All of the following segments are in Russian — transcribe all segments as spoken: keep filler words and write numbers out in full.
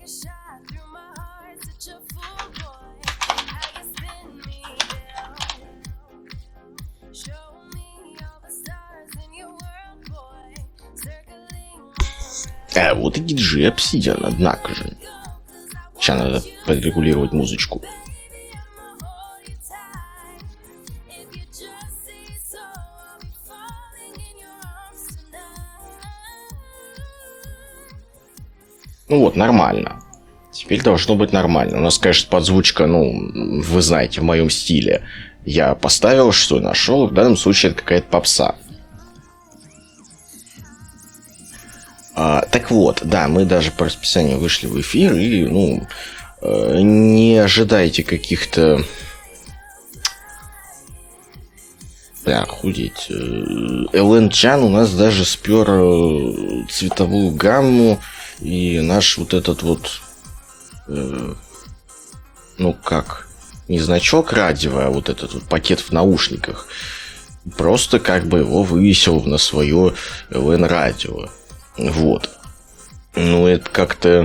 А, вот и диджей Obsidian, однако же. Сейчас надо подрегулировать музычку. Ну вот, нормально. Теперь должно быть нормально. У нас, конечно, подзвучка, ну, вы знаете, в моем стиле. Я поставил, что нашел. В данном случае это какая-то попса. А, так вот, да, мы даже по расписанию вышли в эфир. И, ну, э, не ожидайте каких-то... Бля, худеть. эл эн Чан у нас даже спер цветовую гамму. И наш вот этот вот, э, ну как, не значок радио, а вот этот вот пакет в наушниках, просто как бы его вывесил на свое эл эн радио. Вот. Ну, это как-то,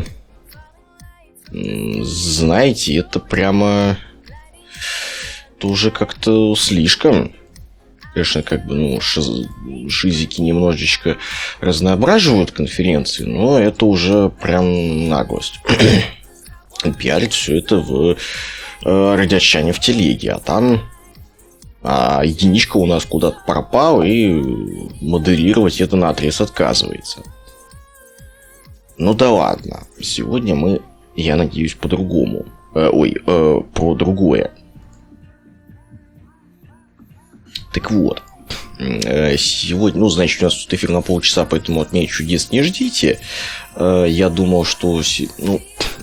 знаете, это прямо тоже как-то слишком. Конечно, как бы, ну, шиз... шизики немножечко разноображивают конференции, но это уже прям наглость. Пиарить все это в э, радиочане в телеге, а там а единичка у нас куда-то пропал, и модерировать это наотрез отказывается. Ну да ладно, сегодня мы, я надеюсь, по-другому. Э, ой, э, про другое. Так вот, сегодня, ну, значит, у нас тут эфир на полчаса, поэтому от меня чудес не ждите. Я думал, что, ну,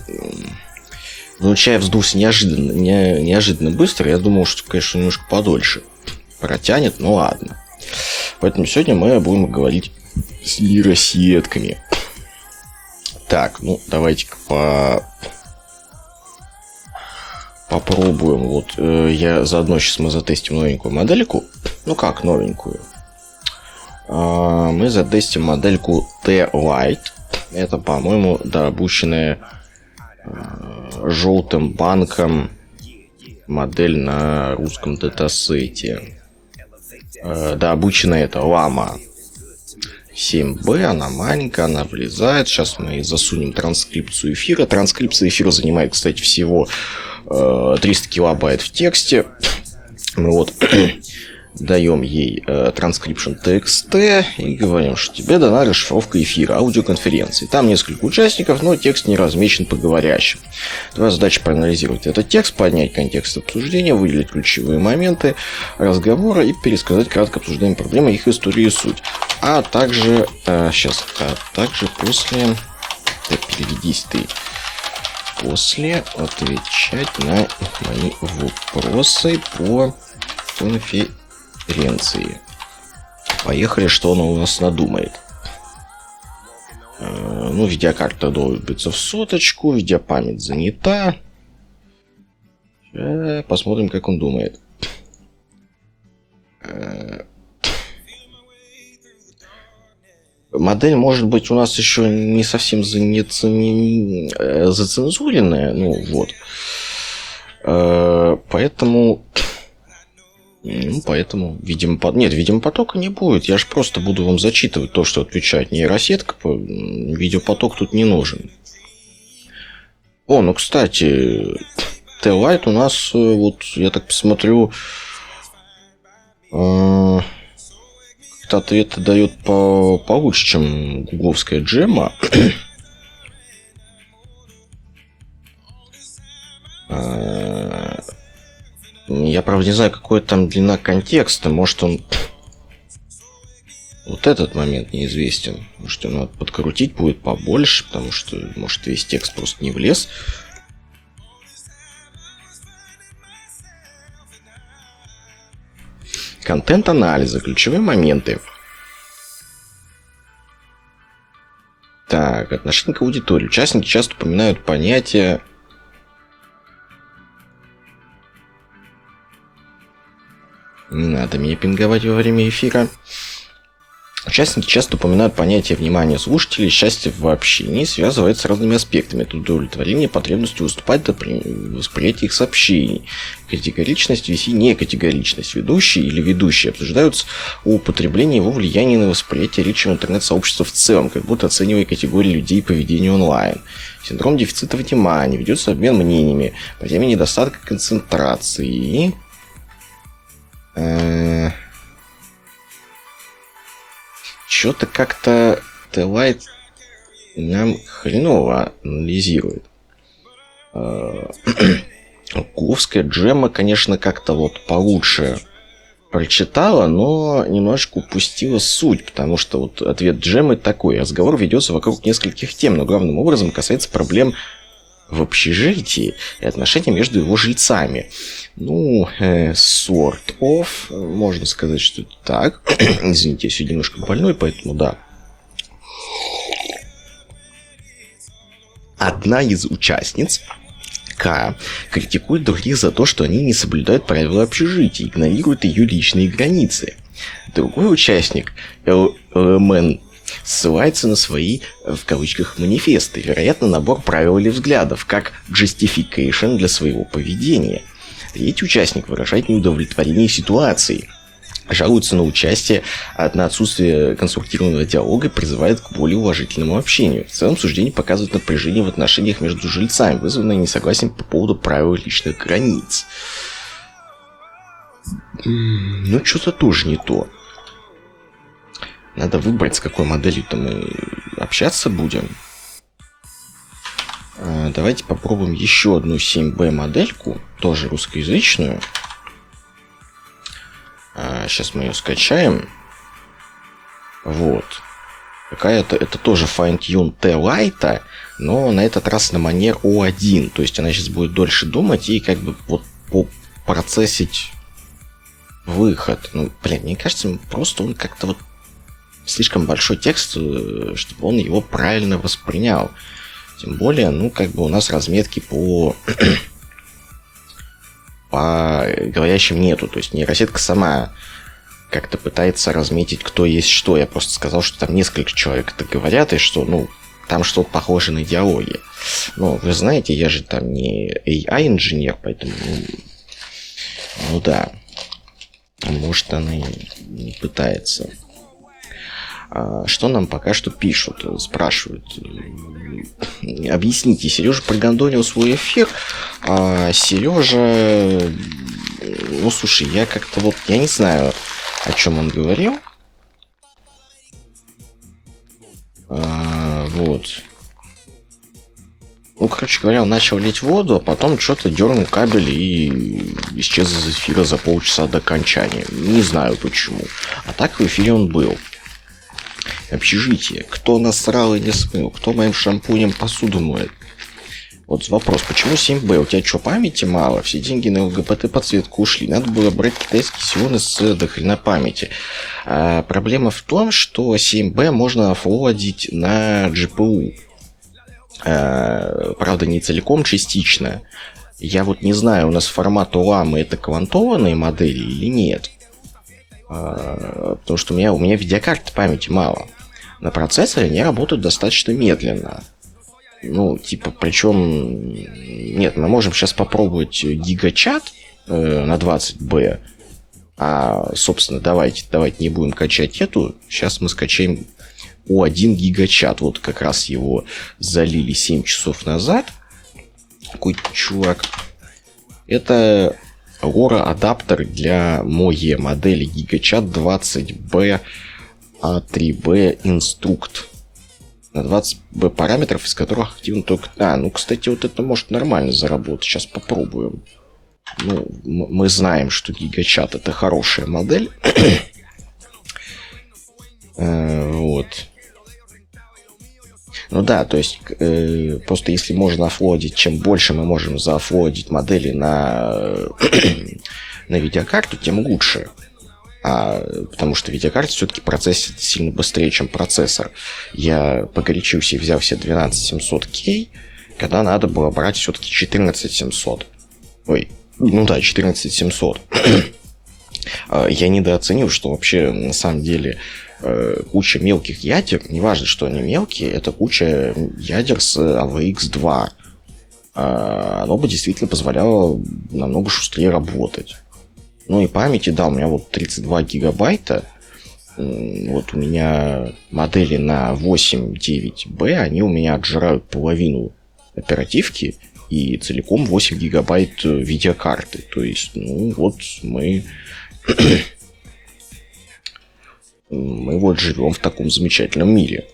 ну чай вздулся неожиданно, не, неожиданно быстро. Я думал, что, конечно, немножко подольше протянет, ну ладно. Поэтому сегодня мы будем говорить с нейросетками. Так, ну, давайте-ка по... попробуем. Вот э, я заодно сейчас мы затестим новенькую модельку. Ну как новенькую? Э, мы затестим модельку T-Lite. Это, по-моему, дообученная э, желтым банком модель на русском датасете. Э, дообученная это Llama семь бэ, она маленькая, она влезает. Сейчас мы засунем транскрипцию эфира. Транскрипция эфира занимает, кстати, всего триста килобайт в тексте. Мы вот даем ей э, transcription txt и говорим, что тебе дана расшифровка эфира, аудиоконференции. Там несколько участников, но текст не размечен по говорящим. Твоя задача проанализировать этот текст, поднять контекст обсуждения, выделить ключевые моменты разговора и пересказать кратко обсуждаемые проблемы, их историю и суть. А также, э, сейчас, а также после... Так, переведись ты. После отвечать на мои вопросы по конференции. Поехали, что она у нас надумает. Э, ну, видеокарта долбится в соточку, видеопамять занята. Э, посмотрим, как он думает. Э, Модель, может быть, у нас еще не совсем зацензуренная, ну вот. Поэтому, ну, поэтому, видимо, под... нет, видимо, потока не будет. Я же просто буду вам зачитывать то, что отвечает нейросетка. Видеопоток тут не нужен. О, ну, кстати, T-Lite у нас, вот, я так посмотрю, ответы дает по получше, чем гугловская джема. Я, правда, не знаю, какой там длина контекста. Может, он... Вот этот момент неизвестен. Может, его надо подкрутить будет побольше, потому что, может, весь текст просто не влез. Контент-анализа, ключевые моменты. Так, отношение к аудитории. Участники часто упоминают понятие... Не надо меня пинговать во время эфира. Участники часто упоминают понятие внимания слушателей, счастье в общении, связывается с разными аспектами. Это удовлетворение потребностью выступать до восприятия их сообщений. Категоричность, веси некатегоричность. Ведущий или ведущие обсуждаются о употреблении его влияния на восприятие речи в интернет-сообществе в целом, как будто оценивая категории людей и поведение онлайн. Синдром дефицита внимания. Ведется обмен мнениями по теме недостатка концентрации. Э-э- Что-то как-то T-Light нам хреново анализирует. Куловская Джемма, конечно, как-то вот получше прочитала, но немножечко упустила суть, потому что вот ответ Джеммы такой. Разговор ведется вокруг нескольких тем, но главным образом касается проблем в общежитии и отношений между его жильцами. Ну, э, sort of, можно сказать, что это так. Извините, я сегодня немножко больной, поэтому да. Одна из участниц, К, критикует других за то, что они не соблюдают правила общежития, игнорируют ее личные границы. Другой участник, Эл Эм Эн, ссылается на свои, в кавычках, манифесты, вероятно, набор правил или взглядов, как justification для своего поведения. Третий участник выражает неудовлетворение ситуацией, жалуется на участие, на отсутствие конструктивного диалога и призывает к более уважительному общению. В целом, суждение показывает напряжение в отношениях между жильцами, вызванное несогласием по поводу правил личных границ. Ну, что-то тоже не то. Надо выбрать, с какой моделью-то мы общаться будем. Давайте попробуем еще одну семь бэ модельку, тоже русскоязычную. Сейчас мы ее скачаем. Вот. Какая-то, это тоже Fine-Tune T-Lite, но на этот раз на манер О один. То есть она сейчас будет дольше думать и как бы вот процессить выход. Ну, блин, мне кажется, просто он как-то вот слишком большой текст, чтобы он его правильно воспринял. Тем более, ну, как бы у нас разметки по, по говорящим нету. То есть нейросетка сама как-то пытается разметить, кто есть что. Я просто сказал, что там несколько человек это говорят, и что, ну, там что-то похоже на диалоги. Но вы знаете, я же там не эй ай-инженер, поэтому, ну, ну да. Может, она и не пытается. Что нам пока что пишут, спрашивают. Объясните, Сережа прогандонил свой эфир, а Сережа... Ну, слушай, я как-то вот... Я не знаю, о чем он говорил. А, вот. Ну, короче говоря, он начал лить воду, а потом что-то дернул кабель и исчез из эфира за полчаса до окончания. Не знаю почему. А так в эфире он был. Общежитие. Кто насрал и не смыл? Кто моим шампунем посуду моет? Вот вопрос. Почему семь бэ? У тебя что, памяти мало? Все деньги на эл гэ бэ тэ подсветку ушли. Надо было брать китайский Xeon с дохрена памяти. А проблема в том, что семь бэ можно офлодить на джи пи ю. А, правда, не целиком, частично. Я вот не знаю, у нас формат уламы это квантованные модели или нет. А, потому что у меня, у меня видеокарты памяти мало. На процессоре они работают достаточно медленно. Ну, типа, причем... Нет, мы можем сейчас попробовать гигачат э, на двадцать бэ. А, собственно, давайте, давайте не будем качать эту. Сейчас мы скачаем О один гигачат. Вот как раз его залили семь часов назад. Какой-то чувак. Это лора-адаптер для моей модели гигачат двадцать бэ а три бэ инструкт. На двадцать бэ параметров, из которых активно только... А, ну, кстати, вот это может нормально заработать. Сейчас попробуем. Ну, мы знаем, что гигачат это хорошая модель. Вот. Ну да, то есть э, просто если можно офлодить, чем больше мы можем заофлодить модели на, на видеокарту, тем лучше. А, потому что видеокарта все-таки процессит сильно быстрее, чем процессор. Я погорячился и взял себе двенадцать семьсот кей, когда надо было брать все-таки четырнадцать семьсот. Ой, ну да, четырнадцать семьсот. Я недооценил, что вообще на самом деле э, куча мелких ядер, неважно, что они мелкие, это куча ядер с эй ви икс два. Э, оно бы действительно позволяло намного шустрее работать. Ну и памяти, да, у меня вот тридцать два гигабайта. Вот у меня модели на восемь девять бэ, они у меня отжирают половину оперативки и целиком восемь гигабайт видеокарты. То есть, ну вот мы... мы вот живем в таком замечательном мире.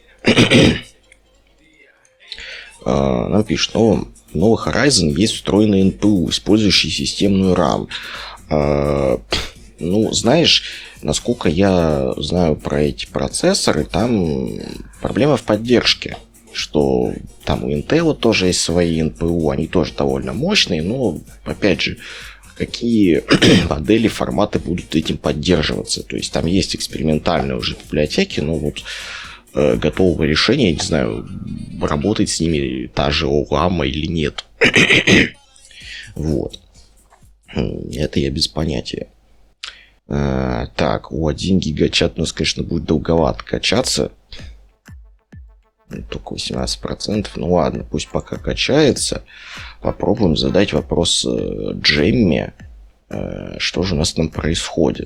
Нам пишут, в новый Horizon есть встроенный эн пи ю, использующий системную RAM. Ну, знаешь, насколько я знаю про эти процессоры, там проблема в поддержке. Что там у Intel тоже есть свои эн пи ю, они тоже довольно мощные, но, опять же, какие модели, форматы будут этим поддерживаться. То есть там есть экспериментальные уже библиотеки, но вот э, готового решения, я не знаю, работать с ними та же Олама или нет. Вот. Это я без понятия. А, так, у один гигачат у нас, конечно, будет долговато качаться. Только восемнадцать процентов. Ну ладно, пусть пока качается. Попробуем задать вопрос Джемме. Что же у нас там происходит?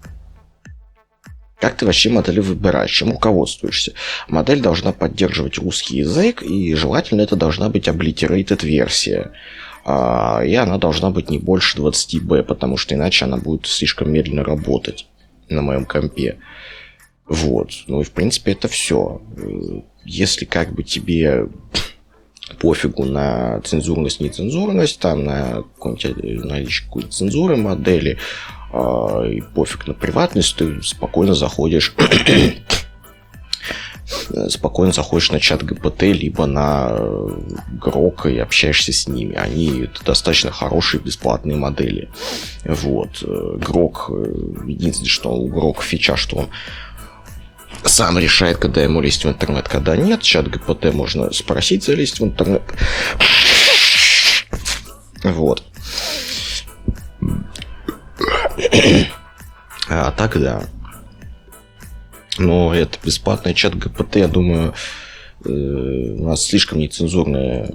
Как ты вообще модели выбираешь? Чем руководствуешься? Модель должна поддерживать русский язык, и желательно это должна быть obliterated версия. И она должна быть не больше двадцать бэ, потому что иначе она будет слишком медленно работать на моем компе. Вот. Ну и в принципе это все. Если как бы тебе пофигу на цензурность, нецензурность, там на какую-нибудь наличие какой-то цензуры модели, э, и пофиг на приватность, ты спокойно заходишь спокойно заходишь на чат джи пи ти, либо на Грок и общаешься с ними. Они достаточно хорошие бесплатные модели. Вот. Грок, единственное, что у Грок фича, что он сам решает, когда ему лезть в интернет, когда нет. Чат джи пи ти можно спросить залезть в интернет. Вот. А так да. Но это бесплатный чат джи пи ти, я думаю, у нас слишком нецензурная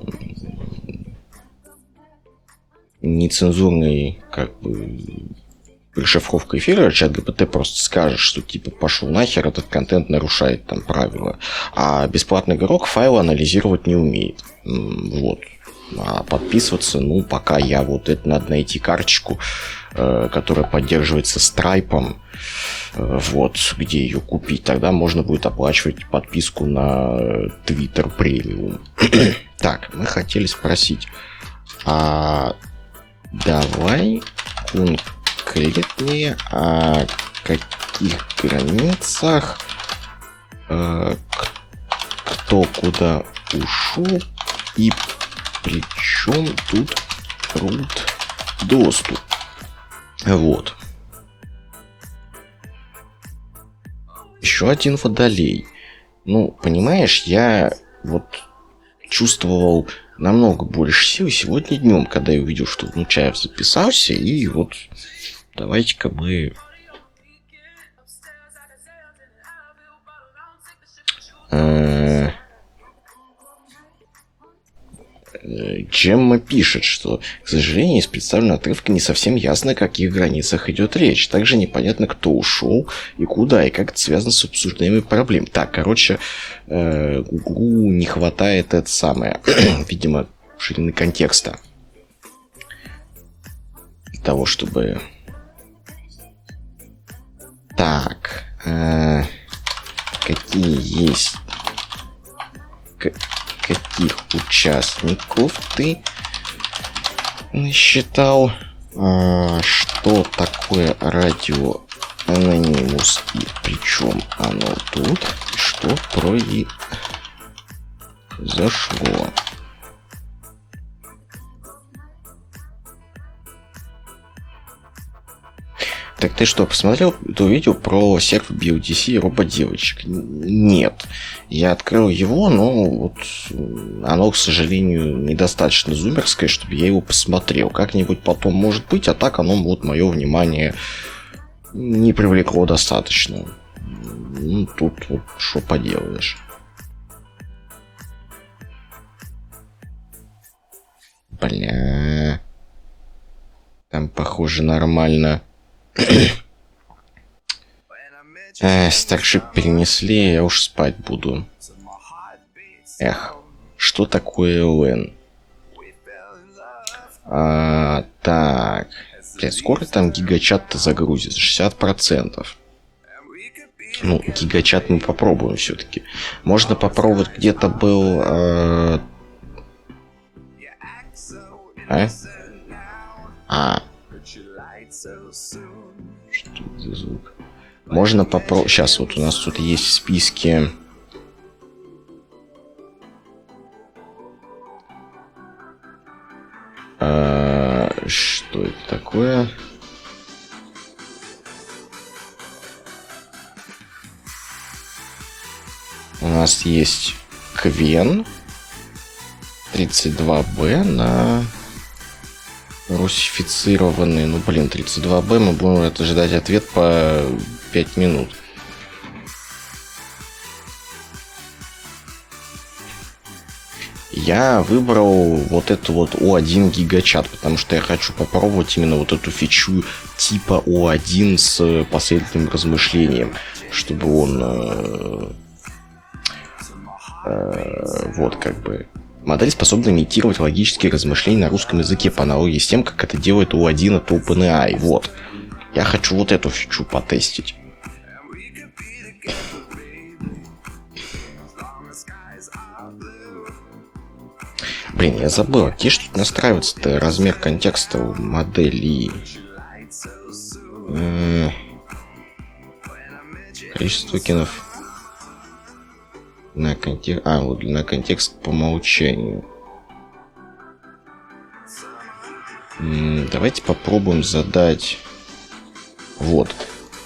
нецензурный, как бы, расшифровка эфира. Чат джи пи ти просто скажет, что типа пошел нахер, этот контент нарушает там правила. А бесплатный игрок файлы анализировать не умеет. Вот. А подписываться, ну, пока я вот это надо найти карточку, э, которая поддерживается страйпом, э, вот, где ее купить. Тогда можно будет оплачивать подписку на Twitter Premium. Так, мы хотели спросить, а давай конкретнее, о каких границах, э, кто куда ушел и причем тут root доступ. Вот. Еще один водолей. Ну, понимаешь, я вот чувствовал намного больше сил сегодня днем, когда я увидел, что Внучаев записался, и вот давайте-ка мы... Э- Джемма пишет, что, к сожалению, из представленного отрывка не совсем ясно, о каких границах идет речь. Также непонятно, кто ушел и куда, и как это связано с обсуждаемой проблемой. Так, короче, Гуглу не хватает это самое, видимо, ширины контекста. Для того, чтобы... Так, э, какие есть... Каких участников ты насчитал? А, что такое радио Анонимус и причем оно тут? Что произошло? Так ты что, посмотрел то видео про серф би эл ди си и рободевочек? Нет. Я открыл его, но вот оно, к сожалению, недостаточно зумерское, чтобы я его посмотрел. Как-нибудь потом может быть, а так оно вот мое внимание не привлекло достаточно. Ну, тут вот что поделаешь. Бля. Там, похоже, нормально. Эх, старшип перенесли, я уж спать буду. Эх, что такое эл эн? А, так. Блядь, скоро там гигачат-то загрузится? шестьдесят процентов. Ну, гигачат мы попробуем все-таки. Можно попробовать, где-то был... Э... А? А. Что это за звук? Можно попробовать... Сейчас, вот у нас тут есть в списке... А, что это такое? У нас есть Квен тридцать два бэ на русифицированный. Ну, блин, тридцать два бэ мы будем это ждать ответ по пять минут. Я выбрал вот эту вот о один гигачат, потому что я хочу попробовать именно вот эту фичу типа о один с последовательным размышлением, чтобы он э, э, вот как бы модель способна имитировать логические размышления на русском языке по аналогии с тем, как это делает о один от OpenAI. Вот. Я хочу вот эту фичу потестить. Блин, я забыл, где ж тут настраивается-то размер контекста у модели? М-м- количество токенов на контекст... А, вот на контекст по умолчанию. М-м- давайте попробуем задать... Вот.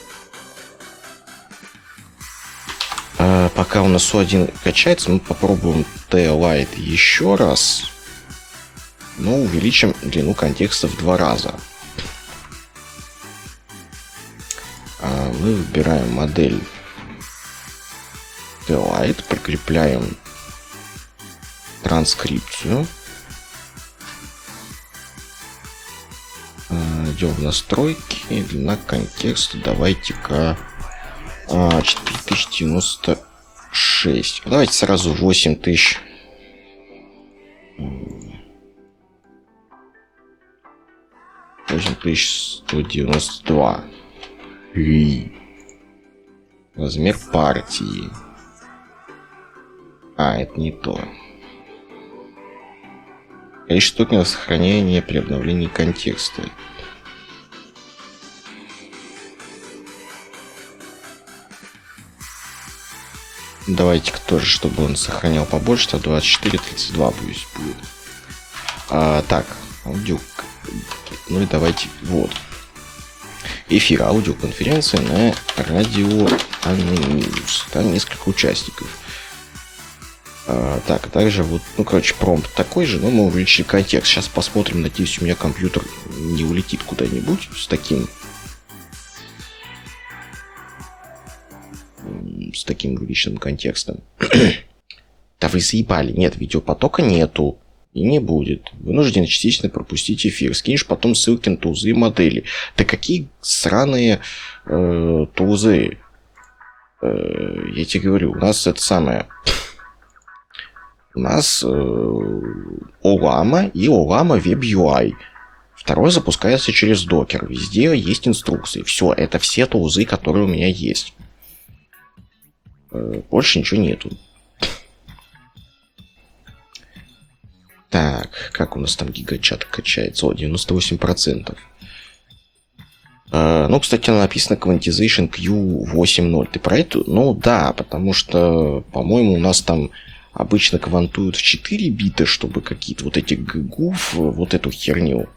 А, пока у нас о один качается, мы попробуем T-Lite еще раз. Но увеличим длину контекста в два раза. А, мы выбираем модель T-Lite, прикрепляем транскрипцию. А, идем в настройки. И длина контекста давайте-ка четыре тысячи девяносто шесть. Давайте сразу восемь тысяч. восемь тысяч сто девяносто два. И размер партии. А, это не то. Количество токенов сохранения при обновлении контекста. Давайте-ка тоже, чтобы он сохранял побольше, то двадцать четыре тридцать два будет. А, так, аудио. Ну и давайте, вот. Эфир аудиоконференции на радио Анонимус. Там несколько участников. А, так, а также вот, ну, короче, промпт такой же, но мы увеличили контекст. Сейчас посмотрим, надеюсь, у меня компьютер не улетит куда-нибудь с таким... с таким увеличенным контекстом. Да вы заебали. Нет, видеопотока нету. И не будет. Вынужден частично пропустить эфир. Скинешь потом ссылки на тулзы и модели. Да какие сраные э, тулзы? Э, я тебе говорю, у нас это самое... У нас э, Olama и Olama Web ю ай. Второй запускается через докер. Везде есть инструкции. Все, это все тулзы, которые у меня есть. Больше ничего нету. Так, как у нас там гигачат качается? О, девяносто восемь процентов. А, ну, кстати, написано Quantization кью восемь ноль. Ты про это? Ну, да, потому что, по-моему, у нас там обычно квантуют в четыре бита, чтобы какие-то вот эти гуф, вот эту херню.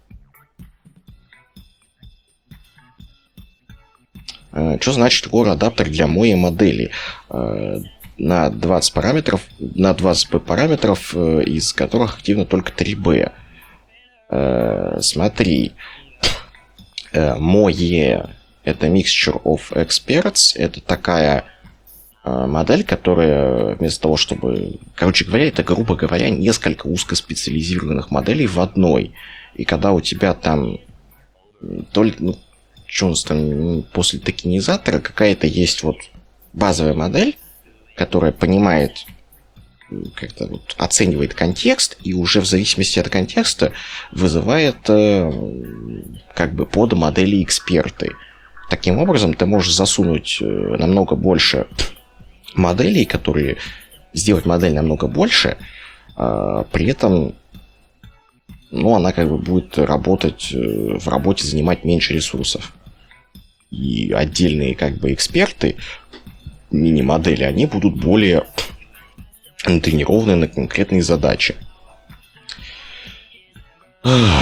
Что значит Core адаптер для моей модели? На двадцать параметров, на двадцать би параметров, из которых активно только три би. Смотри, мое это Mixture of Experts. Это такая э, модель, которая вместо того, чтобы... Короче говоря, это, грубо говоря, несколько узкоспециализированных моделей в одной. И когда у тебя там только... Ну, что у нас там после токенизатора какая-то есть вот базовая модель, которая понимает, как-то вот оценивает контекст, и уже в зависимости от контекста вызывает э, как бы под модели эксперты. Таким образом, ты можешь засунуть э, намного больше моделей, которые сделать модель намного больше, э, при этом ну, она как бы будет работать э, в работе, занимать меньше ресурсов. И отдельные как бы эксперты, мини-модели, они будут более натренированы на конкретные задачи. В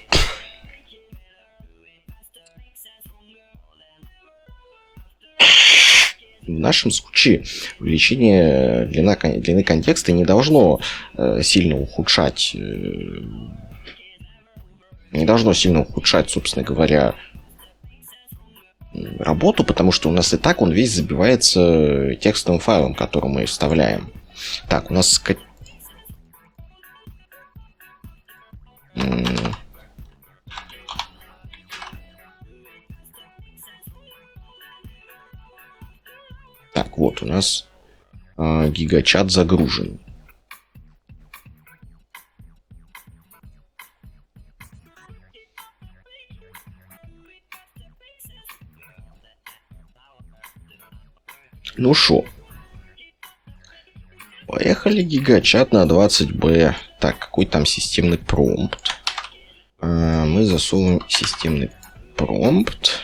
нашем случае увеличение длина, длины контекста не должно э, сильно ухудшать, э, не должно сильно ухудшать, собственно говоря, работу, потому что у нас и так он весь забивается текстовым файлом, который мы вставляем. Так, у нас... Так, вот у нас э, гигачат загружен. Ну шо, поехали гигачат на двадцать бэ. Так, какой там системный промпт? А, мы засовываем системный промпт.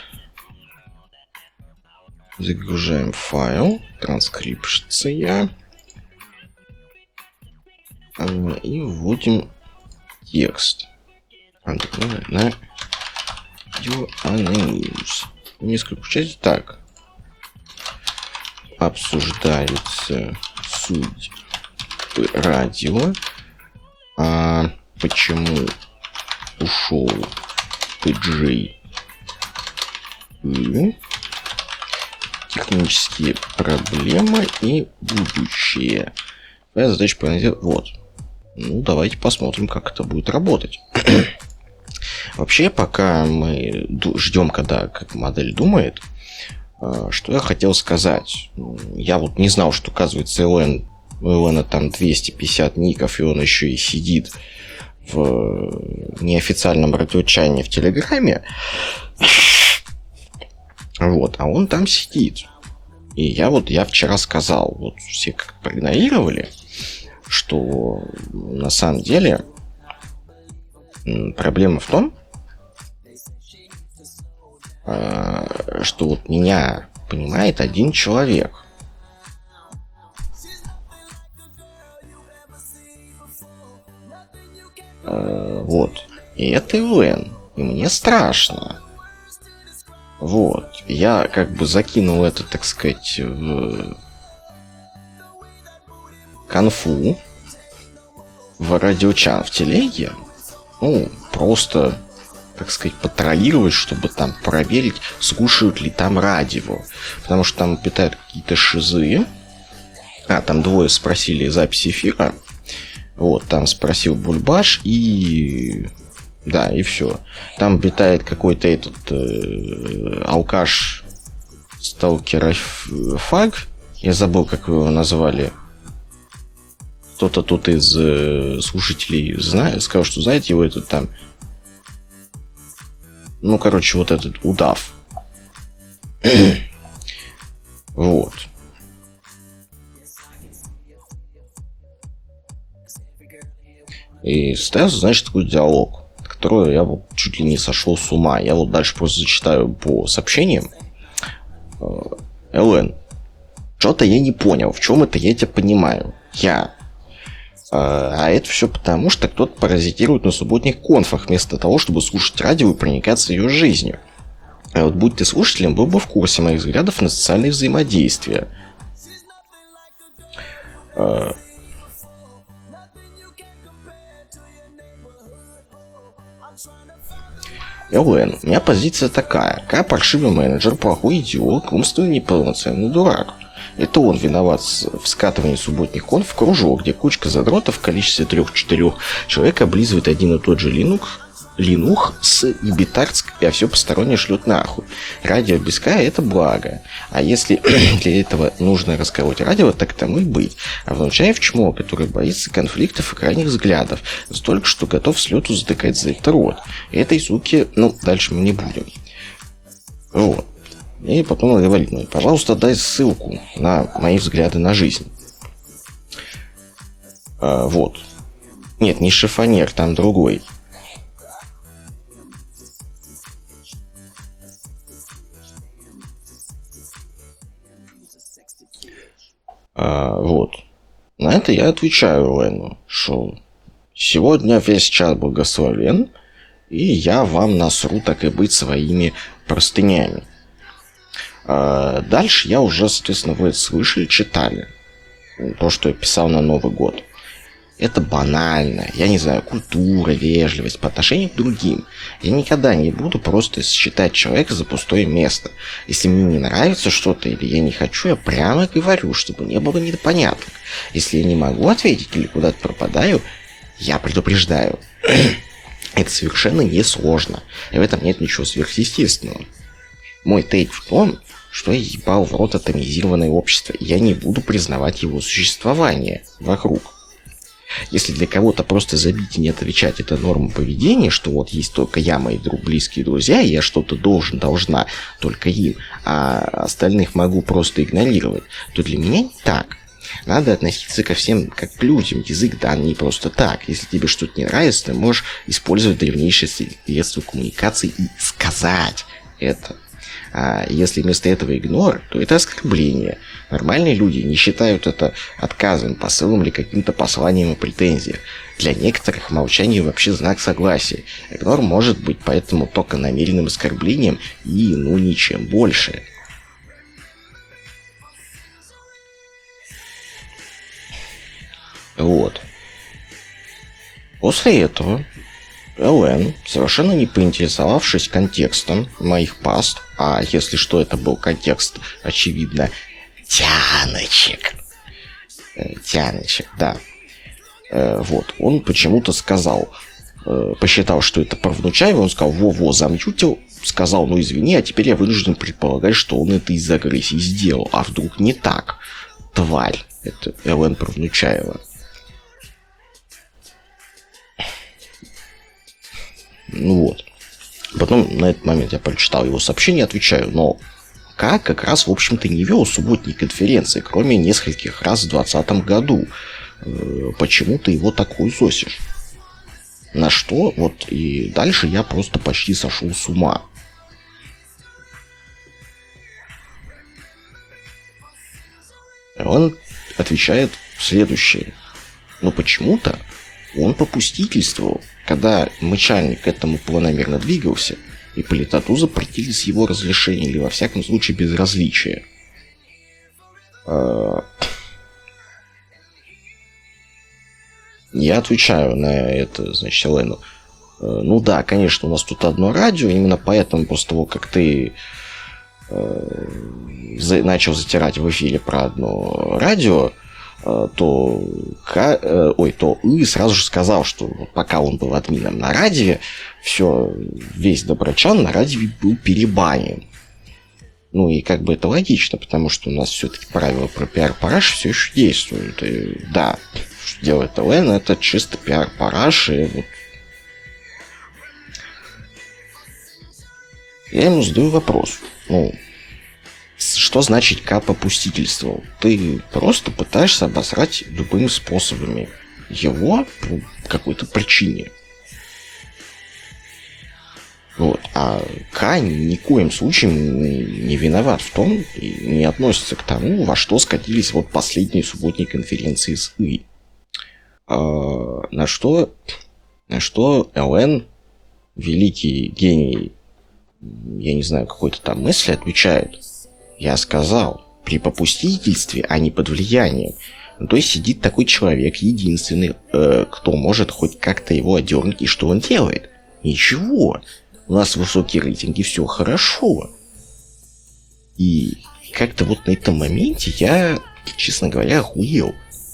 Загружаем файл. Транскрипция. А, и вводим текст. На Anonymous. Несколько частей. Так. Обсуждается суть радио. А почему ушел пи-джей? И технические проблемы и будущее. Твоя задача проанализировать. Вот. Ну, давайте посмотрим, как это будет работать. Вообще, пока мы ждем, когда как модель думает, что я хотел сказать. Я вот не знал, что, оказывается, эл эн, у эл эн там двести пятьдесят ников, и он еще и сидит в неофициальном радиочайне в Телеграме. Вот, а он там сидит. И я вот, я вчера сказал, вот все как проигнорировали, что на самом деле проблема в том, что вот меня понимает один человек. Вот. И это эл эн. И мне страшно. Вот. Я как бы закинул это, так сказать, в конфу в радиочан в телеге. Ну, просто, так сказать, потроллировать, чтобы там проверить, слушают ли там радио. Потому что там питают какие-то шизы. А, там двое спросили запись эфира. Вот, там спросил Бульбаш и... Да, и все. Там питает какой-то этот э, алкаш сталкерофаг. Я забыл, как его назвали. Кто-то тут из э, слушателей знает, сказал, что знаете его этот там... Ну, короче, вот этот удав. Вот. И состоялся, значит, такой диалог, от которого я вот чуть ли не сошел с ума. Я вот дальше просто зачитаю по сообщениям. эл эн, что-то я не понял, в чем это я тебя понимаю. Я. А это все потому, что кто-то паразитирует на субботних конфах, вместо того, чтобы слушать радио и проникаться ее жизнью. А вот будь ты слушателем, был бы в курсе моих взглядов на социальные взаимодействия. эл эн, у меня позиция такая. Как паршивый менеджер, плохой идиот, умственно неполноценный дурак. Это он виноват в скатывании субботних кон в кружок, где кучка задротов в количестве трех-четырех человек облизывает один и тот же линух, линух с ебитарской, а все постороннее шлет нахуй. Радио без К — это благо. А если для этого нужно расколоть радио, так тому и быть. А Внучаев чмо, который боится конфликтов и крайних взглядов, столько, что готов с лету затыкать за это рот. И этой суки, ну, дальше мы не будем. Вот. И потом он говорит: ну, пожалуйста, дай ссылку на мои взгляды на жизнь. А, вот. Нет, не шифонер, там другой. А, вот. На это я отвечаю Лену, что сегодня весь чат благословен, и я вам насру, так и быть, своими простынями. А дальше я уже, соответственно, вы слышали, читали то, что я писал на Новый год. Это банально, я не знаю, культура, вежливость по отношению к другим. Я никогда не буду просто считать человека за пустое место. Если мне не нравится что-то или я не хочу, я прямо говорю, чтобы не было недопоняток. Если я не могу ответить или куда-то пропадаю, я предупреждаю. Это совершенно несложно, и в этом нет ничего сверхъестественного. Мой тейк в том, что я ебал в рот атомизированное общество, и я не буду признавать его существование вокруг. Если для кого-то просто забить и не отвечать — это норма поведения, что вот есть только я, мои друг, близкие друзья, и я что-то должен, должна только им, а остальных могу просто игнорировать, то для меня не так. Надо относиться ко всем как к людям. Язык дан не просто так. Если тебе что-то не нравится, ты можешь использовать древнейшее средство коммуникации и сказать это. А если вместо этого игнор, то это оскорбление. Нормальные люди не считают это отказом, посылом или каким-то посланием и претензией. Для некоторых молчание вообще знак согласия. Игнор может быть поэтому только намеренным оскорблением и, ну, ничем больше. Вот. После этого эл эн, совершенно не поинтересовавшись контекстом моих паст, а если что, это был контекст, очевидно, тяночек. Э, тяночек, да. Э, вот, он почему-то сказал, э, посчитал, что это про Внучаева, он сказал: во-во, замьютил, сказал: ну извини, а теперь я вынужден предполагать, что он это из агрессии сделал. А вдруг не так? Тварь. Это эл эн про Внучаева. Ну вот. Потом на этот момент я прочитал его сообщение, отвечаю: но как как раз, в общем-то, не вел субботней конференции, кроме нескольких раз в двадцатом году. Почему ты его так хуесосишь? На что вот и дальше я просто почти сошел с ума. Он отвечает следующее: но почему-то он попустительствовал, когда мычальник к этому планомерно двигался, и политоту запретили с его разрешения или, во всяком случае, безразличия. Я отвечаю на это, значит, Элену: ну да, конечно, у нас тут одно радио, именно поэтому после того, как ты э, за, начал затирать в эфире про одно радио, то, К, э, ой, то И сразу же сказал, что пока он был админом на радио, все, весь Доброчан на радио был перебанен. Ну и как бы это логично, потому что у нас все-таки правила про пиар-параш все еще действуют. И, да, что делает эл эн, это чисто пиар-параш. И вот. Я ему задаю вопрос. Ну, что значит К попустительствовал? Ты просто пытаешься обосрать любыми способами его по какой-то причине. Вот. А К ни в коем случае не виноват в том и не относится к тому, во что скатились вот последние субботние конференции с И. А, на что, на что эл эн, великий гений, я не знаю, какой-то там мысли, отвечает: я сказал, при попустительстве, а не под влиянием. Ну, то есть сидит такой человек, единственный, э, кто может хоть как-то его одернуть, и что он делает? Ничего. У нас высокие рейтинги, все хорошо. И как-то вот на этом моменте я, честно говоря, охуел.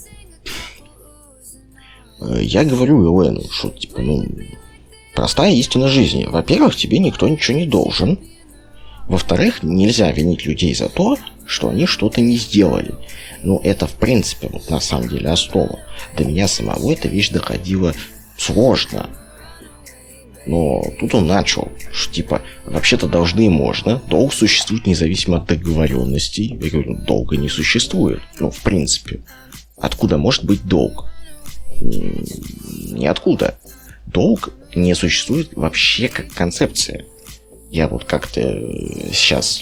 Я говорю Элэну, что, типа, ну, простая истина жизни. Во-первых, тебе никто ничего не должен. Во-вторых, нельзя винить людей за то, что они что-то не сделали. Ну, это, в принципе, вот на самом деле основа. До меня самого эта вещь доходила сложно. Но тут он начал, что, типа, вообще-то должны и можно. Долг существует независимо от договоренностей. Я говорю, долга не существует. Ну, в принципе. Откуда может быть долг? Ниоткуда. Долг не существует вообще как концепция. Я вот как-то сейчас...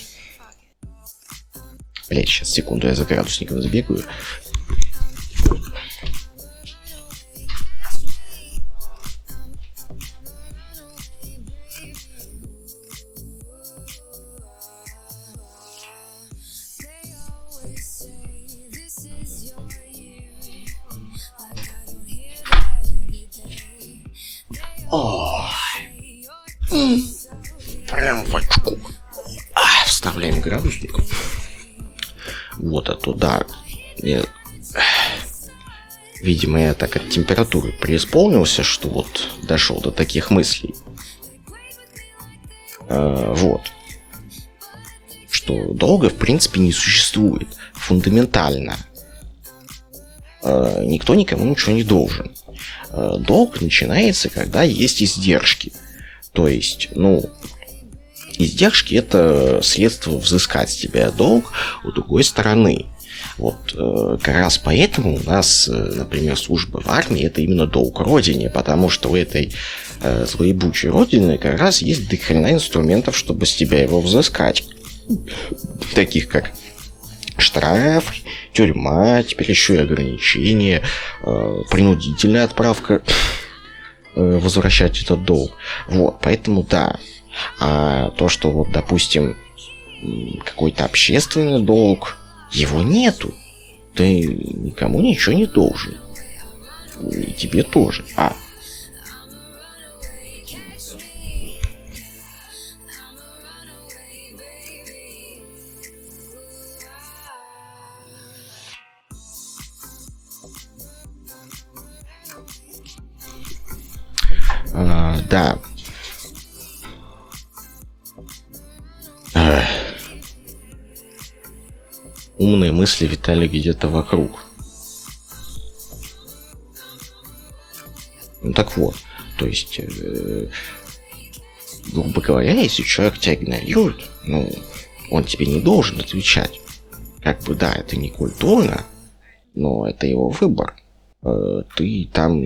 Блять, сейчас, секунду, я за градусником сбегаю. Прям в очку. А, вставляем градусник. Вот, а то да. Я... Видимо, я так от температуры преисполнился, что вот дошел до таких мыслей. А, вот. Что долга, в принципе, не существует. Фундаментально. А, никто никому ничего не должен. А, долг начинается, когда есть издержки. То есть, ну, издержки — это средство взыскать с тебя долг у другой стороны. Вот э, как раз поэтому у нас, э, например, служба в армии — это именно долг родине, потому что у этой э, злоебучей родины как раз есть дохрена инструментов, чтобы с тебя его взыскать. Таких как штраф, тюрьма, теперь еще и ограничения, э, принудительная отправка, э, возвращать этот долг. Вот, поэтому да. А то, что вот, допустим, какой-то общественный долг, его нету. Ты никому ничего не должен. И тебе тоже. А. А, да. Эх. Умные мысли витали где-то вокруг. Ну так вот, то есть, э, грубо говоря, если человек тебя игнорирует, ну, он тебе не должен отвечать. Как бы, да, это не культурно, но это его выбор. Э, ты там...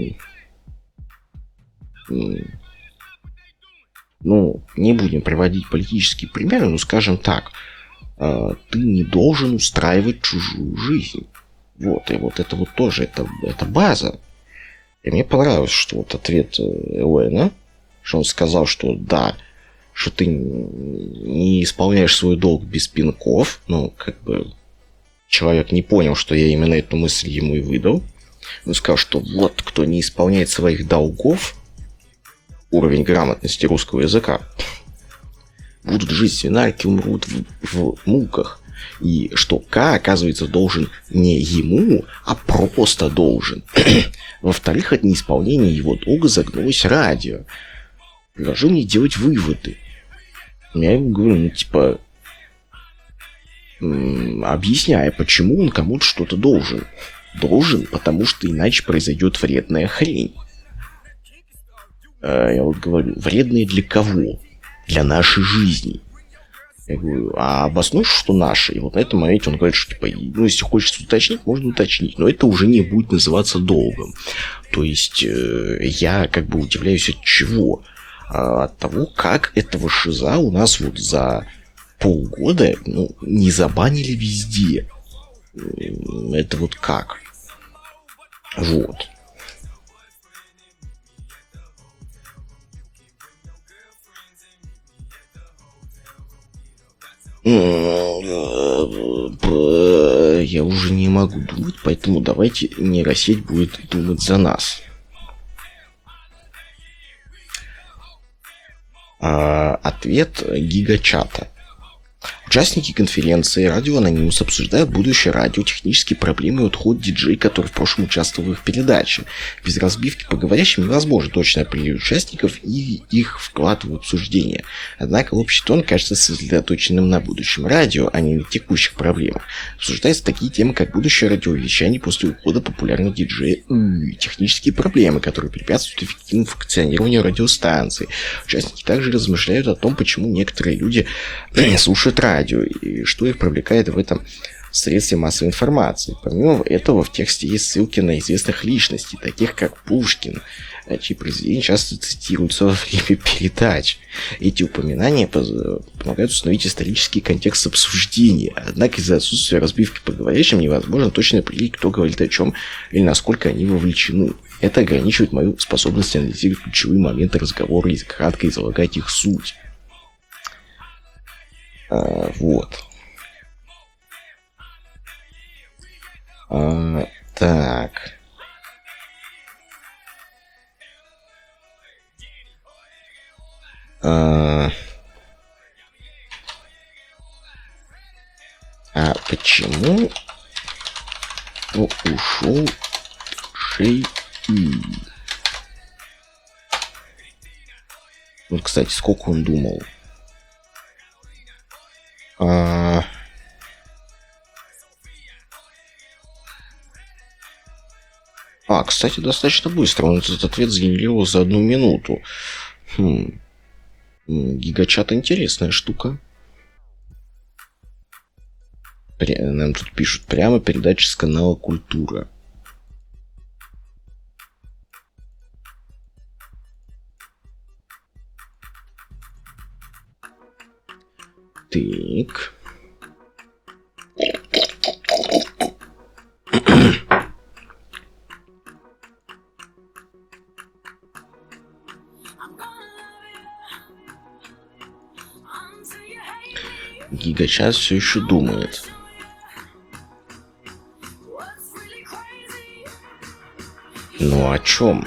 Ну, не будем приводить политические примеры, но скажем так, э, ты не должен устраивать чужую жизнь. Вот, и вот это вот тоже, это, это база. И мне понравилось, что вот ответ Элэна, что он сказал, что да, что ты не исполняешь свой долг без пинков. Ну, как бы человек не понял, что я именно эту мысль ему и выдал. Он сказал, что вот кто не исполняет своих долгов, уровень грамотности русского языка, будут жить свинарки, умрут в, в муках. И что К, оказывается, должен не ему, а просто должен. Во-вторых, от неисполнения его долга загнулось радио. Предложил мне делать выводы. Я ему говорю, ну типа, м- объясняя, почему он кому-то что-то должен. Должен, потому что иначе произойдет вредная хрень. Я вот говорю, вредные для кого? Для нашей жизни. Я говорю, а обоснуй, что наши. И вот на этом моменте он говорит, что типа, ну, если хочется уточнить, можно уточнить. Но это уже не будет называться долгом. То есть, э, я как бы удивляюсь от чего? А от того, как этого шиза у нас вот за полгода, ну, не забанили везде. Это вот как? Вот. Я уже не могу думать, поэтому давайте нейросеть будет думать за нас. А, ответ гигачата. Участники конференции Радио Анонимус обсуждают будущее радио, технические проблемы и отход диджей, который в прошлом участвовал в их передаче. Без разбивки по говорящим невозможно точно определить участников и их вклад в обсуждение. Однако общий тон кажется сосредоточенным на будущем радио, а не на текущих проблемах. Обсуждаются такие темы, как будущее радиовещание после ухода популярных диджеев и технические проблемы, которые препятствуют эффективному функционированию радиостанций. Участники также размышляют о том, почему некоторые люди слушают радио и что их привлекает в этом средстве массовой информации. Помимо этого, в тексте есть ссылки на известных личностей, таких как Пушкин, чьи произведения часто цитируются во время передач. Эти упоминания помогают установить исторический контекст обсуждения, однако из-за отсутствия разбивки по говорящим невозможно точно определить, кто говорит о чем или насколько они вовлечены. Это ограничивает мою способность анализировать ключевые моменты разговора и кратко излагать их суть. А, вот. А, так. А, а почему ушел Шей И? Вот, кстати, сколько он думал? А... а, кстати, достаточно быстро. Он этот ответ сгенерировал за одну минуту. Хм. Гигачат интересная штука. Пря... Нам тут пишут прямо передача с канала Культура. Так. Гигачат все еще думает. Ну о чем?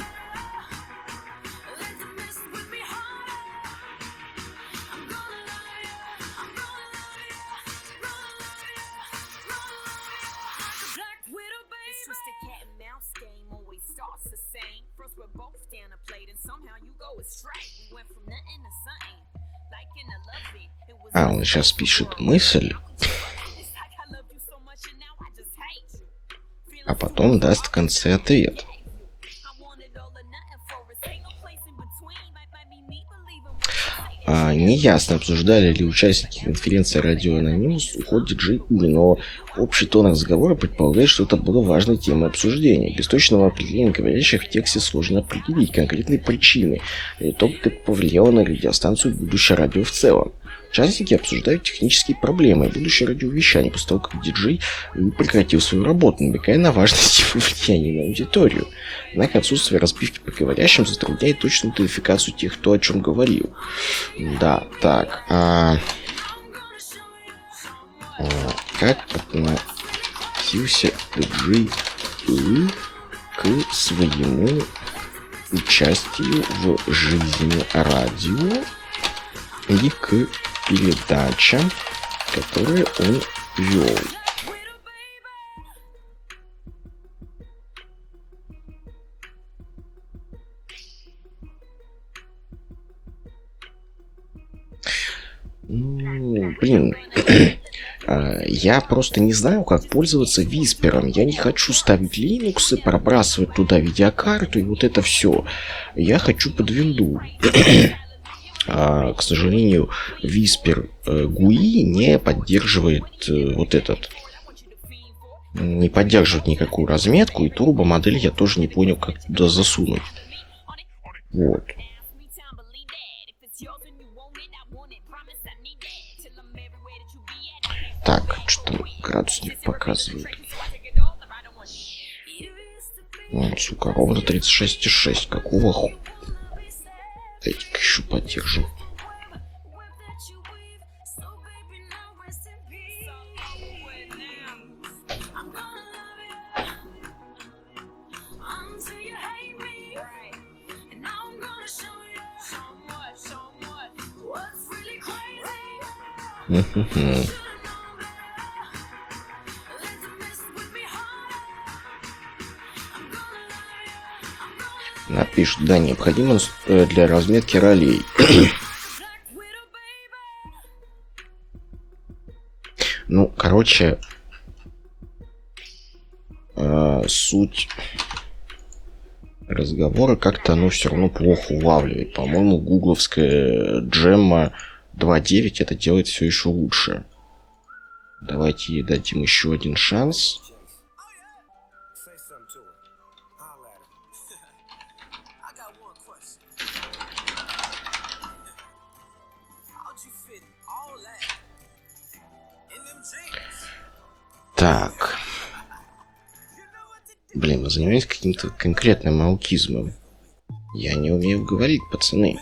А, он сейчас пишет мысль, а потом даст в конце ответ. А, неясно, обсуждали ли участники конференции Радио Анонимус уход диджей Ули, но общий тон разговора предполагает, что это было важной темой обсуждения. Без точного определения говорящих в тексте сложно определить конкретные причины и то, как повлияло на радиостанцию будущее радио в целом. Участники обсуждают технические проблемы и будущее радиовещание после того, как диджей прекратил свою работу, намекая на важность его влияния на аудиторию. Однако отсутствие разбивки по говорящим затрудняет точную идентификацию тех, кто о чем говорил. Да, так. А... А, как относился диджей к своему участию в жизни радио и к передачам, которые он вел? Ну, блин, я просто не знаю, как пользоваться виспером. Я не хочу ставить Linux, пробрасывать туда видеокарту и вот это все. Я хочу под винду. А, к сожалению, Whisper джи ю ай не поддерживает э, вот этот, не поддерживает никакую разметку, и турбо модель я тоже не понял, как туда засунуть. Вот. Так, что там градусник показывает? Вон, сука, ровно тридцать шесть и шесть. Какого ху... Дайте-ка еще поддержим. Напишут, да, необходимо для разметки ролей. Ну, короче, э, суть разговора как-то оно все равно плохо улавливает. По-моему, гугловская джемма два точка девять это делает все еще лучше. Давайте ей дадим еще один шанс. Так. Блин, мы занимаемся каким-то конкретным аутизмом. Я не умею говорить, пацаны.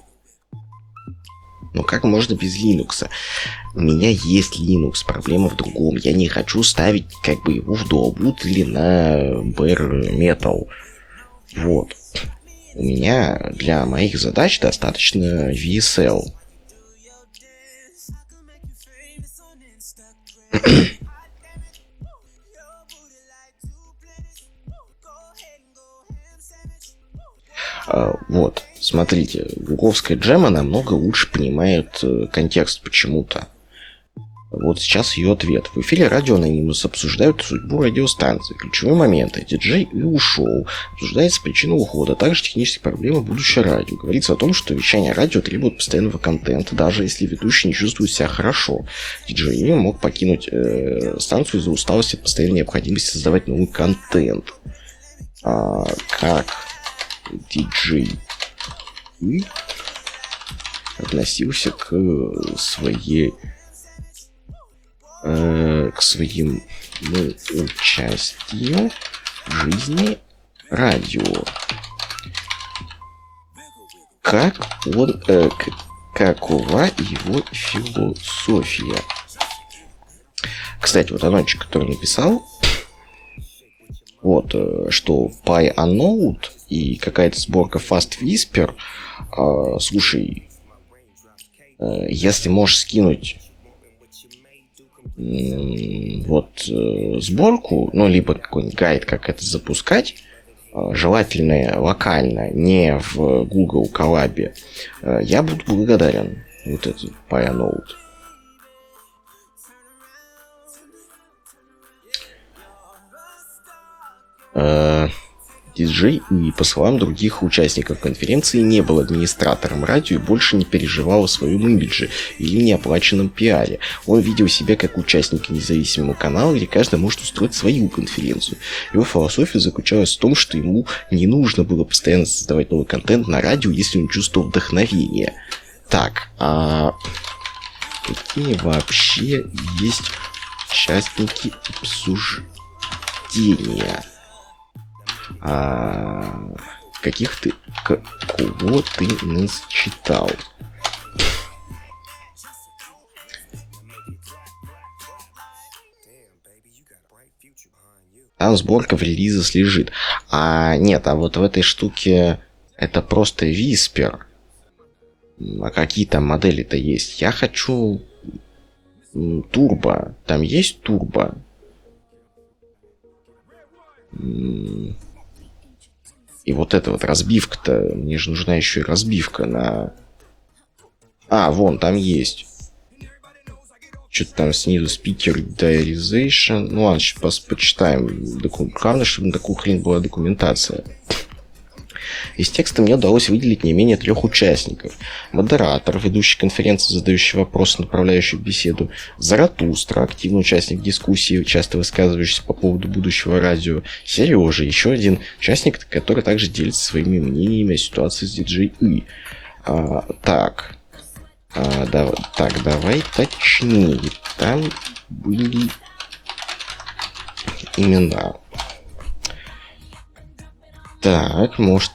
Ну как можно без Linux? У меня есть Linux, проблема в другом. Я не хочу ставить как бы его в Dualboot или на Bare Metal. Вот. У меня для моих задач достаточно ви эс эл. Вот, смотрите, гугловская джема намного лучше понимает контекст почему-то. Вот сейчас ее ответ. В эфире радио Анонимус обсуждают судьбу радиостанции. Ключевые моменты. Диджей и ушел. Обсуждается причина ухода. Также технические проблемы будущего радио. Говорится о том, что вещание радио требует постоянного контента, даже если ведущий не чувствует себя хорошо. Диджей И мог покинуть э, станцию из-за усталости от постоянной необходимости создавать новый контент. А, как диджей И относился к своей э, к своему участию в жизни радио. Как он, э, к, какова его философия? Кстати, вот Анончик, который написал, вот, что PyAnode и какая-то сборка Fast Whisper, э, слушай, э, если можешь скинуть э, вот э, сборку, ну, либо какой-нибудь гайд, как это запускать, э, желательно локально, не в Google Colab, э, я буду благодарен. Вот этот PyAnode. Диджей И, по словам других участников конференции, не был администратором радио и больше не переживал о своем имидже или неоплаченном пиаре. Он видел себя как участника независимого канала, где каждый может устроить свою конференцию. Его философия заключалась в том, что ему не нужно было постоянно создавать новый контент на радио, если он чувствовал вдохновение. Так, а какие вообще есть участники обсуждения? А, каких ты, кого ты нас читал? Там сборка в релизах лежит. А нет, а вот в этой штуке это просто Whisper. А какие там модели-то есть? Я хочу турбо. Там есть турбо? И вот эта вот разбивка-то, мне же нужна еще и разбивка на... А, вон, там есть. Что-то там снизу speaker diarization. Ну ладно, сейчас почитаем. Доку... Главное, чтобы на такую хрень была документация. Из текста мне удалось выделить не менее трех участников. Модератор, ведущий конференции, задающий вопросы, направляющий беседу. Заратустра, активный участник дискуссии, часто высказывающийся по поводу будущего радио. Сережа, еще один участник, который также делится своими мнениями о ситуации с диджей И. А, так. А, да, так, давай точнее. Там были имена. Так, может...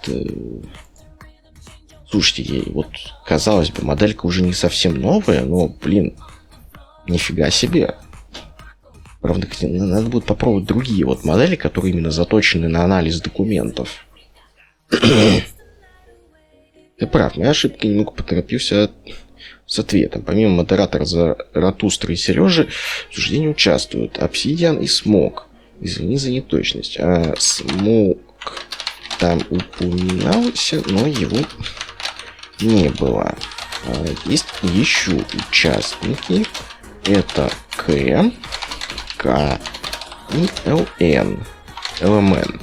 Слушайте, вот, казалось бы, моделька уже не совсем новая, но, блин, нифига себе. Правда, надо будет попробовать другие вот модели, которые именно заточены на анализ документов. Ты прав, моя ошибка, немного поторопился с ответом. Помимо модератора Заратустра и Сережи, в обсуждении участвуют Обсидиан и Смок. Извини за неточность. А Смок там упоминался, но его не было. А есть еще участники. Это К, К и ЛН. ЛМН.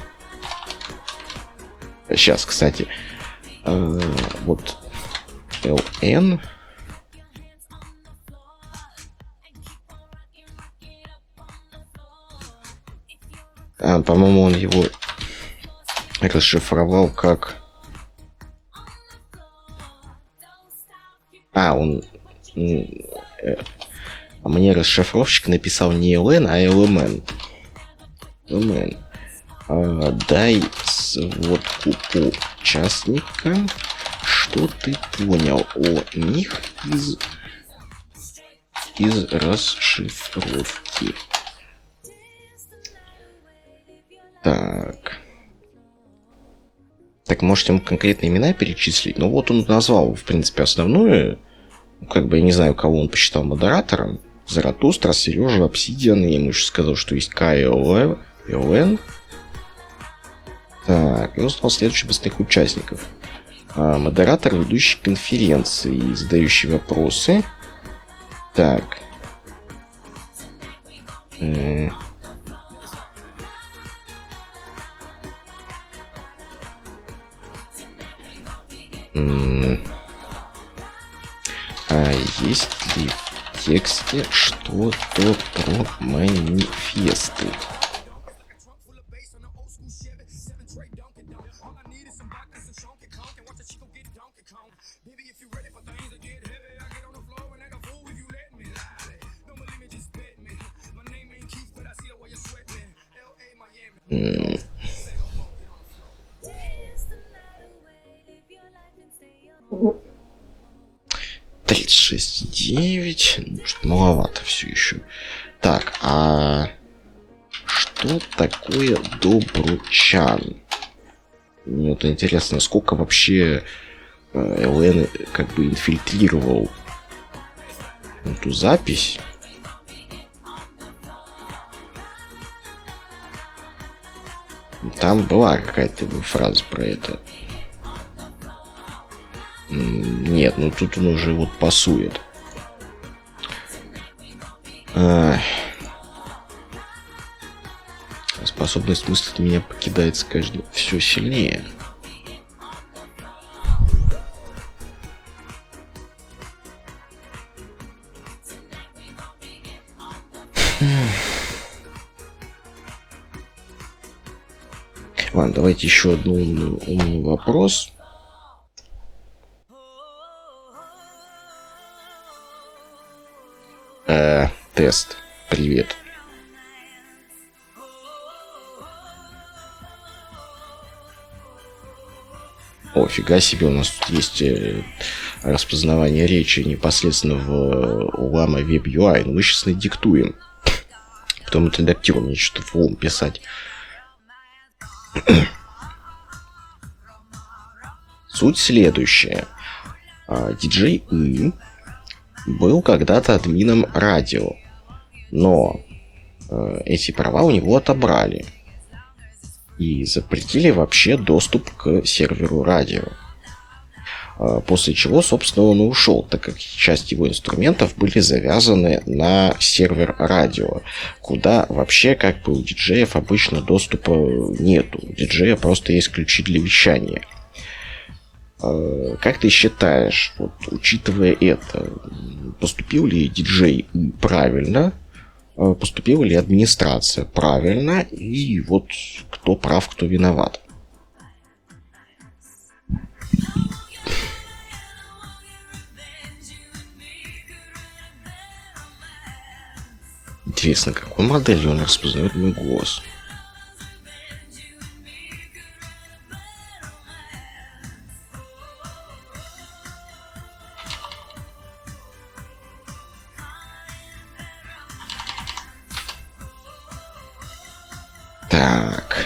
Сейчас, кстати, э, вот ЛН. А, по-моему, он его расшифровал как... А, он... А мне расшифровщик написал не ЛН, а ЛМН. ЛМН. А, дай сводку по участникам. Что ты понял о них из, из расшифровки? Так. Так, можете ему конкретные имена перечислить? Ну, вот он назвал, в принципе, основное. Как бы я не знаю, кого он посчитал модератором. Заратустра, Сережа, Обсидиан. Я ему еще сказал, что есть К и ЛН. Так, и он стал следующим из таких участников. А, модератор, ведущий конференции, задающий вопросы. Так. М- м- а есть ли в тексте что-то про манифесты? тридцать шесть девять. Может, маловато все еще. Так, а что такое Добручан? Мне вот интересно, сколько вообще ЛН как бы инфильтрировал эту запись. Там была какая-то фраза про это. Нет, ну тут он уже вот пасует. А... Способность мыслить меня покидает с каждым все сильнее. Ладно, давайте еще одну умный вопрос. Э, тест. Привет. О, фига себе, у нас тут есть э, распознавание речи непосредственно в э, Llama Web ю ай. Ну, мы сейчас надиктуем. Потом отредактируем, мне что-то в ум писать. Суть следующая. Диджей И был когда-то админом радио, но э, эти права у него отобрали и запретили вообще доступ к серверу радио. После чего, собственно, он и ушел, так как часть его инструментов были завязаны на сервер радио, куда вообще как бы у диджеев обычно доступа нету. У диджея просто есть ключи для вещания. Как ты считаешь, вот, учитывая это, поступил ли диджей правильно, поступила ли администрация правильно, и вот кто прав, кто виноват? Интересно, какой моделью он распознает мой голос? Так.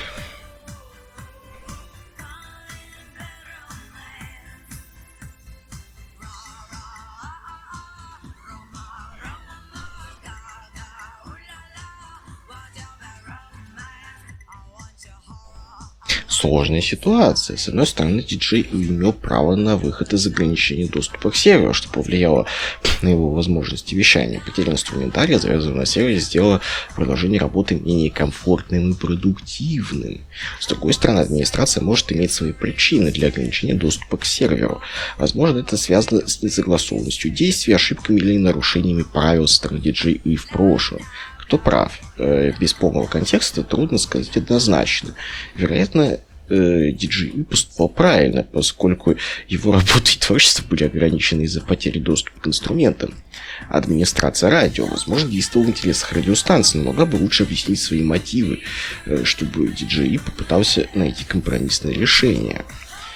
сложная ситуация. С одной стороны, диджей имел право на выход из ограничения доступа к серверу, что повлияло на его возможности вещания. Потеря инструментария, завязанного на сервере, сделала продолжение работы менее комфортным и продуктивным. С другой стороны, администрация может иметь свои причины для ограничения доступа к серверу. Возможно, это связано с несогласованностью действий, ошибками или нарушениями правил со стороны диджей и в прошлом. Кто прав? Без полного контекста трудно сказать однозначно. Вероятно, диджей поступал правильно, поскольку его работа и творчество были ограничены из-за потери доступа к инструментам. Администрация радио, возможно, действовала в интересах радиостанции, но могла бы лучше объяснить свои мотивы, чтобы диджей попытался найти компромиссное решение.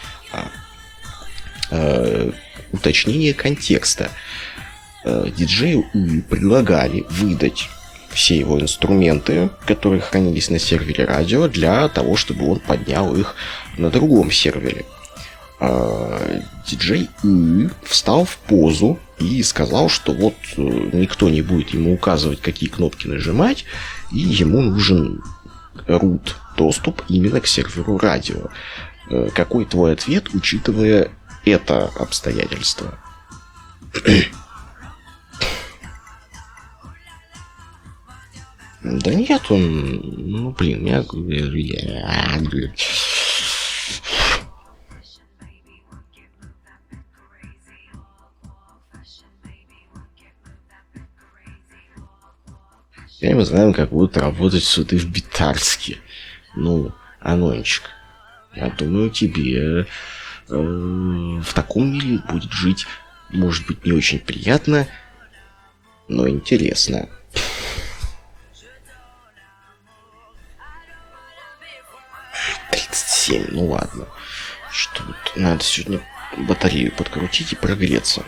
Уточнение контекста. Диджею предлагали выдать все его инструменты, которые хранились на сервере радио, для того, чтобы он поднял их на другом сервере. Диджей встал в позу и сказал, что вот никто не будет ему указывать, какие кнопки нажимать, и ему нужен root доступ именно к серверу радио. Какой твой ответ, учитывая это обстоятельство? Да нет, он... Ну, блин, я... Я не знаю, как будут работать суды в Битарске. Ну, Анончик, я думаю, тебе э, в таком мире будет жить, может быть, не очень приятно, но интересно. тридцать семь, ну ладно. Что тут? Надо сегодня батарею подкрутить и прогреться.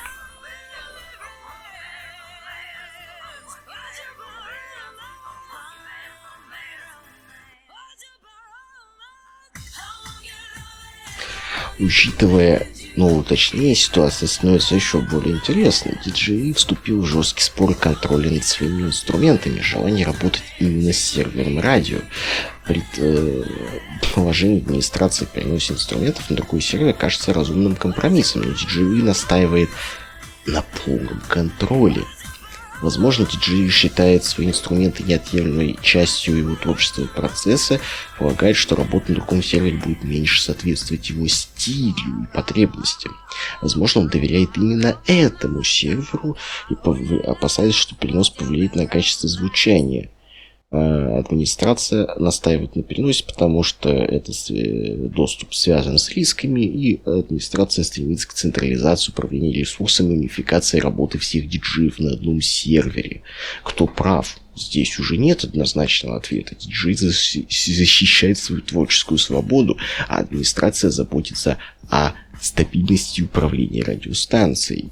Учитывая, ну, точнее, ситуация становится еще более интересной. диджей вступил в жесткий спор контроля над своими инструментами, желание работать именно с сервером радио. Предположение администрации переноса инструментов на другой сервер кажется разумным компромиссом, но диджей настаивает на полном контроле. Возможно, диджей считает свои инструменты неотъемлемой частью его творческого процесса, полагает, что работа на другом сервере будет меньше соответствовать его стилю и потребностям. Возможно, он доверяет именно этому серверу и опасается, что перенос повлияет на качество звучания. Администрация настаивает на переносе, потому что этот доступ связан с рисками, и администрация стремится к централизации управления ресурсами и унификации работы всех диджеев на одном сервере. Кто прав? Здесь уже нет однозначного ответа. Диджей защищает свою творческую свободу, а администрация заботится о стабильности управления радиостанцией.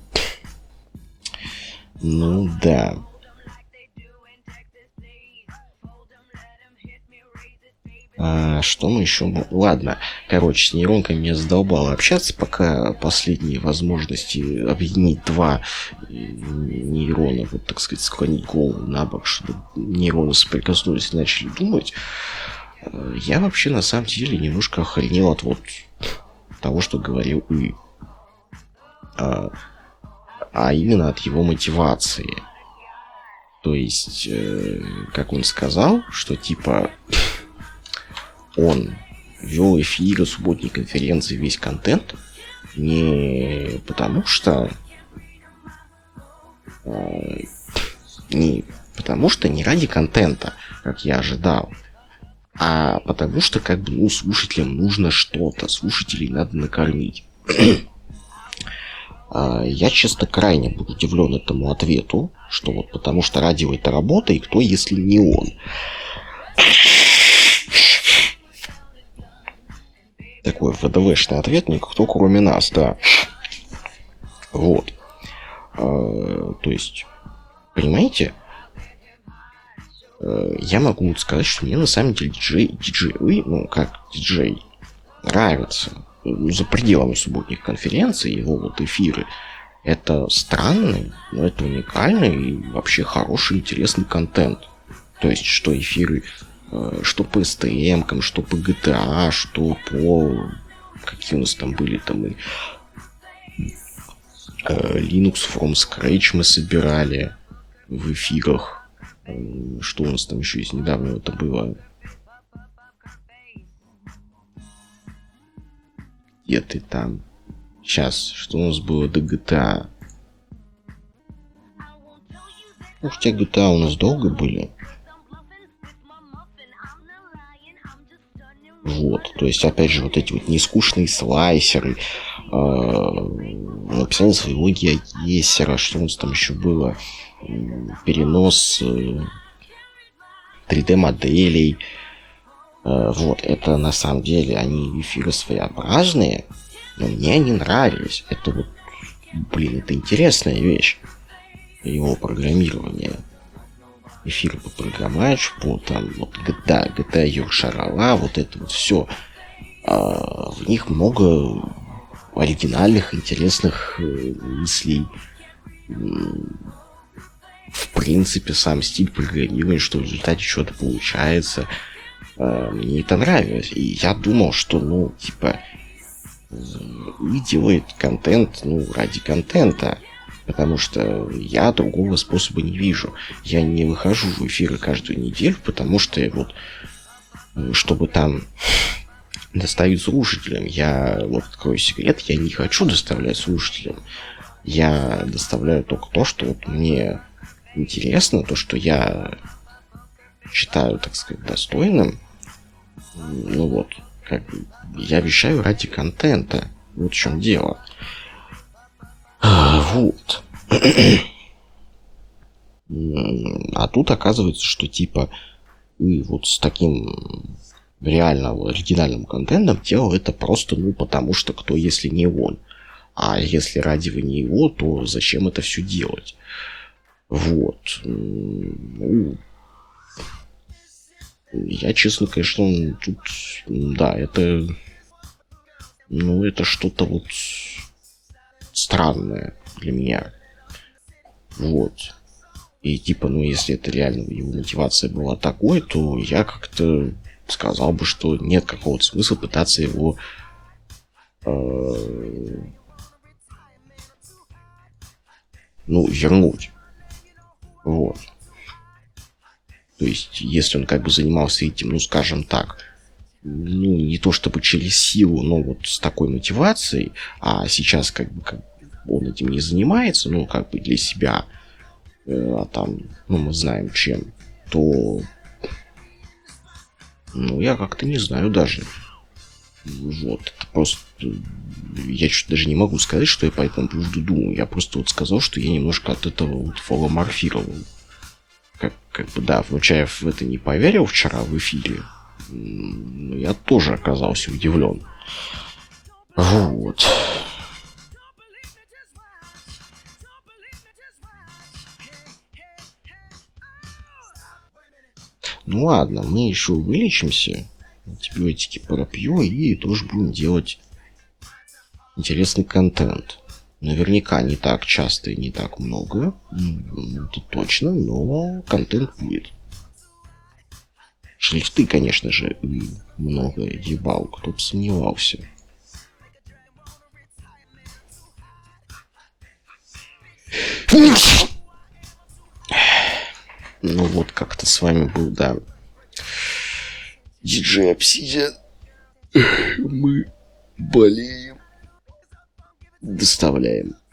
Ну да. А, что мы еще... Ладно, короче, с нейронками меня задолбало общаться, пока последние возможности объединить два нейрона, вот, так сказать, склонить голову на бок, чтобы нейроны соприкоснулись и начали думать. Я вообще, на самом деле, немножко охренел от вот того, что говорил И. А, а именно от его мотивации. То есть, э, как он сказал, что типа... Он вел эфиры, субботние конференции, весь контент не потому что э, не потому что не ради контента, как я ожидал, а потому что как бы ну слушателям нужно что-то, слушателей надо накормить. Я, честно, крайне был удивлен этому ответу, что вот потому что радио это работа, и кто, если не он. Такой ВДВшный ответ, никто кроме нас, да. Вот. А, то есть, понимаете, я могу сказать, что мне на самом деле диджей, диджей, ну как диджей, нравится. За пределами субботних конференций, его вот эфиры. Это странный, но это уникальный и вообще хороший, интересный контент. То есть, что эфиры Что по эс тэ эм, что по джи ти эй, что по... Какие у нас там были там и... Linux from Scratch мы собирали в эфирах. Что у нас там еще есть? Недавно это было. Где ты там? Сейчас, что у нас было до джи ти эй? Ну, хотя джи ти эй у нас долго были. Вот, то есть, опять же, вот эти вот нескучные слайсеры, э, написание своего геосера, что у нас там еще было, перенос э, три дэ-моделей. Э, вот, это на самом деле, они эфиры своеобразные, но мне они нравились. Это вот, блин, это интересная вещь, его программирование. Эфиры по программатику, там, вот, да, джи ти эй Your Шарала, вот это вот все. А, в них много оригинальных, интересных э, мыслей. В принципе, сам стиль программирования, что в результате что-то получается. А, мне это нравилось. И я думал, что, ну, типа, и делает контент, ну, ради контента. Потому что я другого способа не вижу. Я не выхожу в эфиры каждую неделю, потому что вот, чтобы там доставить слушателям, я, вот открою секрет, я не хочу доставлять слушателям. Я доставляю только то, что вот мне интересно, то, что я считаю, так сказать, достойным. Ну вот, как бы, я вещаю ради контента. Вот в чем дело. Вот. А тут оказывается, что типа вы вот с таким реально оригинальным контентом делал это просто, ну, потому что кто, если не он. А если ради вы не его, то зачем это все делать? Вот. Ну, я, честно, конечно, тут, да, это, ну, это что-то вот странное для меня. Вот. И типа, ну, если это реально его мотивация была такой, то я как-то сказал бы, что нет какого-то смысла пытаться его э, ну, вернуть. Вот. То есть, если он как бы занимался этим, ну, скажем так, ну, не то чтобы через силу, но вот с такой мотивацией, а сейчас как бы как он этим не занимается, ну, как бы для себя, э, а там, ну, мы знаем чем, то, ну, я как-то не знаю даже. Вот, это просто, я чуть даже не могу сказать, что я по этому поводу думаю. Я просто вот сказал, что я немножко от этого вот фоломорфировал. Как, как бы, да, Внучаев в это не поверил вчера в эфире. Но я тоже оказался удивлен. Вот. Ну ладно, мы еще вылечимся, антибиотики пропью и тоже будем делать интересный контент. Наверняка не так часто и не так много, это точно, но контент будет. Шрифты, конечно же, много ебал, кто бы сомневался. Ну вот, как-то с вами был, да, диджей Obsidian. Мы болеем, доставляем